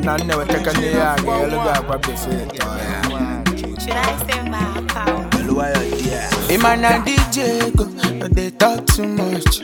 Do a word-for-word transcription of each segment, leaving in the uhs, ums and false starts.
na never take a near girl. Should I say my account? Iman and D J go, no they talk too much.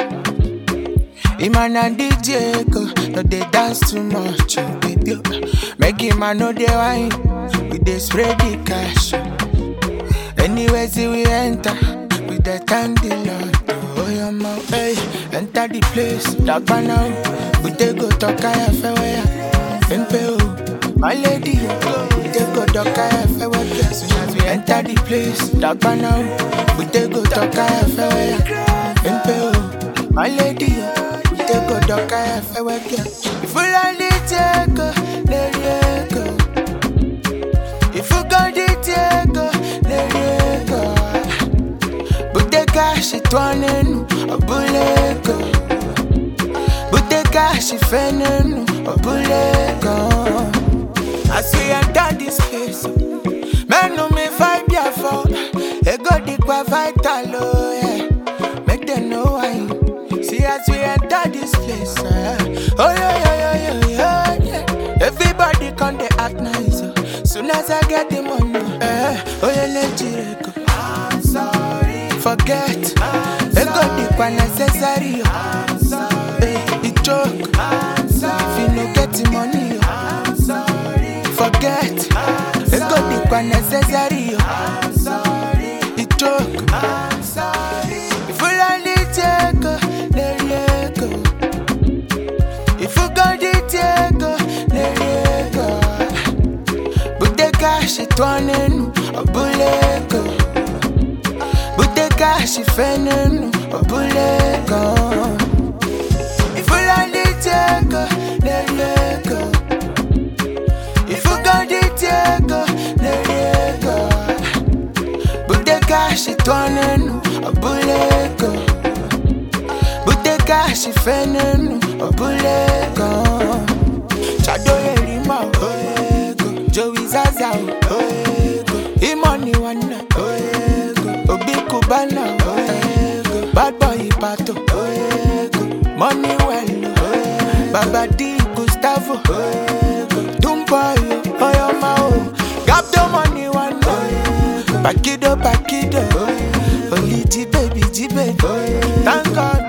Iman and D J go, no they dance too much. Baby, make him a know they wine, we they spread the cash. Anywhere see we enter, we they thank the Lord. Oh your mouth, hey, enter the place, dark by now. We they go talk I feel where, in Peru, my lady. We they go talk I feel where. Soon as we enter the place, dark by now. We they go talk I feel where, in Peru, my lady. We they go talk I feel where. If we like the take, let it go. If we got the take, let it go. But the cash it running, a bullet go. But the cash it fending, a bullet go. As we enter this place, man no me vibe ya for. E go di kwa vital oh yeah. Make them know why. See as we enter this place, uh, oh yeah yeah yeah yeah yeah yeah. Everybody come they act nice. Uh. Soon as I get the money, uh, oh yeah let you go. I'm sorry. Forget. E go di kwa necessary. I'm sorry. It joke. I'm sorry. If you no get the money, I'm sorry. Forget. E go di kwa necessary. I'm sorry. It joke. I'm sorry. If you like it, take let it go. If you got it, take let it go. But the cash it running, a bullet go. But the cash it fending, a bullet go. If you like it, take let it go. If you got it, take let it go. But the cash it running, a bullet go. But the cash it fending, a bullet go. Chado Yerima, oh go. Joey Zaza, oh go. Imani Wana, oh go. Obi Kubana, oh go. Bad Boy Pato, oh go. Money well, oh Baba D Gustavo, oh go. Dumboy, oh your mao. Gap the money one, oh go. Pakido, Pakido, oh Only G baby, G baby, thank God.